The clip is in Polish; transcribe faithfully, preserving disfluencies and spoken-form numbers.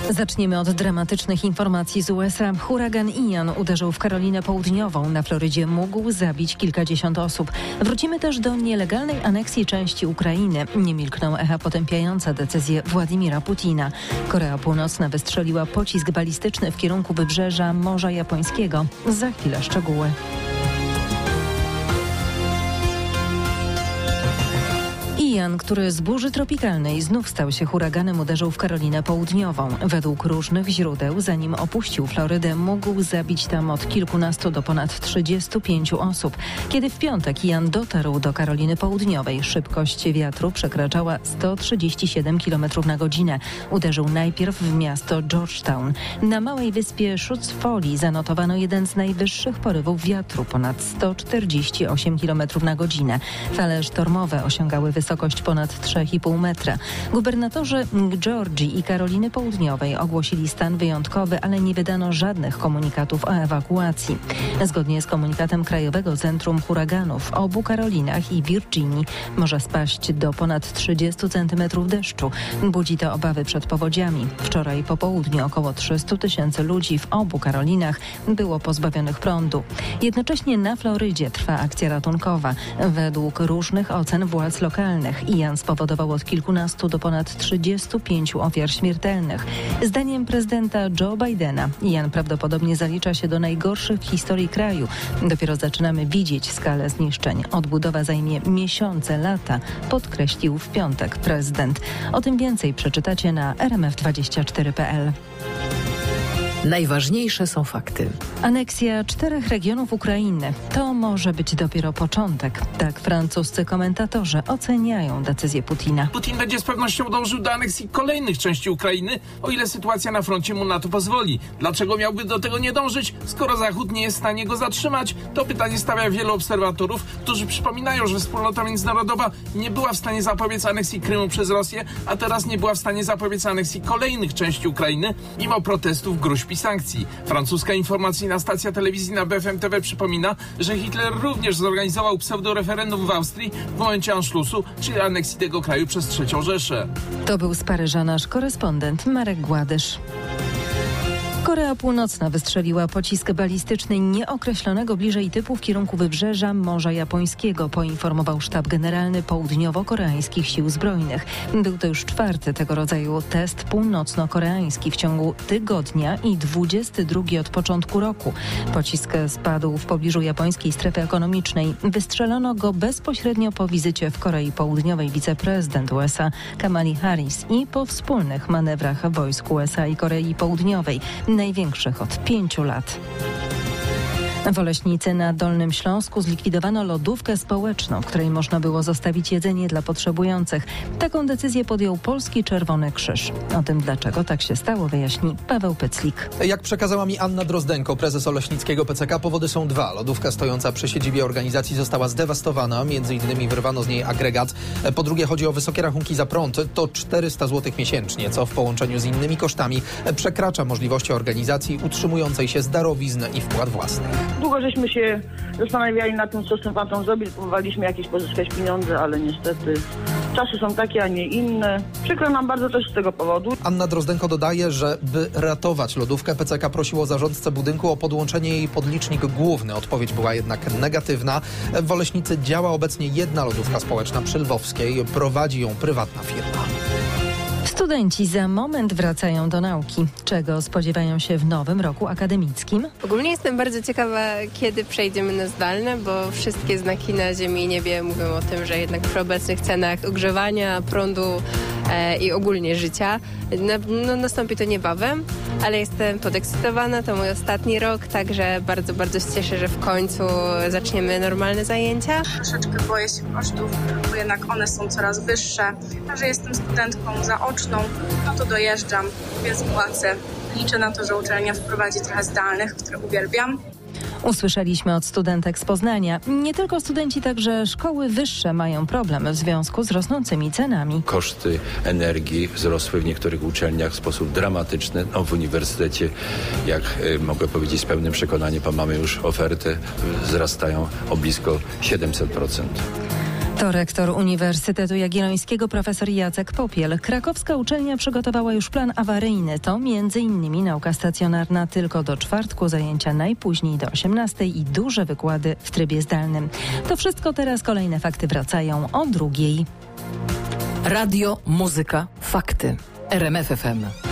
Zaczniemy od dramatycznych informacji z U S A. Huragan Ian uderzył w Karolinę Południową. Na Florydzie mógł zabić kilkadziesiąt osób. Wrócimy też do nielegalnej aneksji części Ukrainy. Nie milkną echa potępiająca decyzję Władimira Putina. Korea Północna wystrzeliła pocisk balistyczny w kierunku wybrzeża Morza Japońskiego. Za chwilę szczegóły. Ian, który z burzy tropikalnej znów stał się huraganem, uderzył w Karolinę Południową. Według różnych źródeł, zanim opuścił Florydę, mógł zabić tam od kilkunastu do ponad trzydziestu pięciu osób. Kiedy w piątek Ian dotarł do Karoliny Południowej, szybkość wiatru przekraczała sto trzydzieści siedem kilometrów na godzinę. Uderzył najpierw w miasto Georgetown. Na małej wyspie Schutzfoli zanotowano jeden z najwyższych porywów wiatru, ponad sto czterdzieści osiem kilometrów na godzinę. Fale sztormowe osiągały wysokość ponad trzy i pół metra. Gubernatorzy Georgii i Karoliny Południowej ogłosili stan wyjątkowy, ale nie wydano żadnych komunikatów o ewakuacji. Zgodnie z komunikatem Krajowego Centrum Huraganów w obu Karolinach i Virginii może spaść do ponad trzydziestu centymetrów deszczu. Budzi to obawy przed powodziami. Wczoraj po południu około trzysta tysięcy ludzi w obu Karolinach było pozbawionych prądu. Jednocześnie na Florydzie trwa akcja ratunkowa. Według różnych ocen władz lokalnych Ian spowodował od kilkunastu do ponad trzydziestu pięciu ofiar śmiertelnych. Zdaniem prezydenta Joe Bidena Ian prawdopodobnie zalicza się do najgorszych w historii kraju. Dopiero zaczynamy widzieć skalę zniszczeń. Odbudowa zajmie miesiące, lata, podkreślił w piątek prezydent. O tym więcej przeczytacie na r m f dwadzieścia cztery kropka p l. Najważniejsze są fakty. Aneksja czterech regionów Ukrainy to może być dopiero początek. Tak francuscy komentatorzy oceniają decyzję Putina. Putin będzie z pewnością dążył do aneksji kolejnych części Ukrainy, o ile sytuacja na froncie mu na to pozwoli. Dlaczego miałby do tego nie dążyć, skoro Zachód nie jest w stanie go zatrzymać? To pytanie stawia wielu obserwatorów, którzy przypominają, że wspólnota międzynarodowa nie była w stanie zapobiec aneksji Krymu przez Rosję, a teraz nie była w stanie zapobiec aneksji kolejnych części Ukrainy, mimo protestów, gruźb i sankcji. Francuska informacyjna stacja telewizji na B F M T V przypomina, że Hitler również zorganizował pseudoreferendum w Austrii w momencie Anschlussu, czyli aneksji tego kraju przez trzecią Rzeszę. To był z Paryża nasz korespondent Marek Gładysz. Korea Północna wystrzeliła pocisk balistyczny nieokreślonego bliżej typu w kierunku wybrzeża Morza Japońskiego, poinformował sztab generalny południowo-koreańskich sił zbrojnych. Był to już czwarty tego rodzaju test północno-koreański w ciągu tygodnia i dwudziesty drugi od początku roku. Pocisk spadł w pobliżu japońskiej strefy ekonomicznej. Wystrzelono go bezpośrednio po wizycie w Korei Południowej wiceprezydent U S A Kamali Harris i po wspólnych manewrach wojsk U S A i Korei Południowej, największych od pięciu lat. W Oleśnicy na Dolnym Śląsku zlikwidowano lodówkę społeczną, w której można było zostawić jedzenie dla potrzebujących. Taką decyzję podjął Polski Czerwony Krzyż. O tym, dlaczego tak się stało, wyjaśni Paweł Pyclik. Jak przekazała mi Anna Drozdenko, prezes Oleśnickiego P C K, powody są dwa. Lodówka stojąca przy siedzibie organizacji została zdewastowana, między innymi wyrwano z niej agregat. Po drugie, chodzi o wysokie rachunki za prąd, to czterysta złotych miesięcznie, co w połączeniu z innymi kosztami przekracza możliwości organizacji utrzymującej się z darowizn i wpłat własnych. Długo żeśmy się zastanawiali nad tym, co z tym fantem zrobić. Próbowaliśmy jakieś pozyskać pieniądze, ale niestety czasy są takie, a nie inne. Przykro nam bardzo też z tego powodu. Anna Drozdenko dodaje, że by ratować lodówkę, P C K prosiło zarządcę budynku o podłączenie jej pod licznik główny. Odpowiedź była jednak negatywna. W Oleśnicy działa obecnie jedna lodówka społeczna przy Lwowskiej. Prowadzi ją prywatna firma. Studenci za moment wracają do nauki. Czego spodziewają się w nowym roku akademickim? Ogólnie jestem bardzo ciekawa, kiedy przejdziemy na zdalne, bo wszystkie znaki na ziemi i niebie mówią o tym, że jednak przy obecnych cenach ogrzewania, prądu e, i ogólnie życia na, no, nastąpi to niebawem, ale jestem podekscytowana, to mój ostatni rok, także bardzo, bardzo się cieszę, że w końcu zaczniemy normalne zajęcia. Troszeczkę boję się kosztów, bo jednak one są coraz wyższe, a że jestem studentką zaoczną, no to dojeżdżam, więc płacę. Liczę na to, że uczelnia wprowadzi trochę zdalnych, które uwielbiam. Usłyszeliśmy od studentek z Poznania. Nie tylko studenci, także szkoły wyższe mają problem w związku z rosnącymi cenami. Koszty energii wzrosły w niektórych uczelniach w sposób dramatyczny. No, w uniwersytecie, jak y, mogę powiedzieć z pełnym przekonaniem, bo mamy już ofertę, wzrastają o blisko siedemset procent. To rektor Uniwersytetu Jagiellońskiego profesor Jacek Popiel. Krakowska uczelnia przygotowała już plan awaryjny. To między innymi nauka stacjonarna tylko do czwartku, zajęcia najpóźniej do osiemnastej i duże wykłady w trybie zdalnym. To wszystko teraz, kolejne fakty wracają o drugiej. Radio, muzyka, fakty. R M F F M.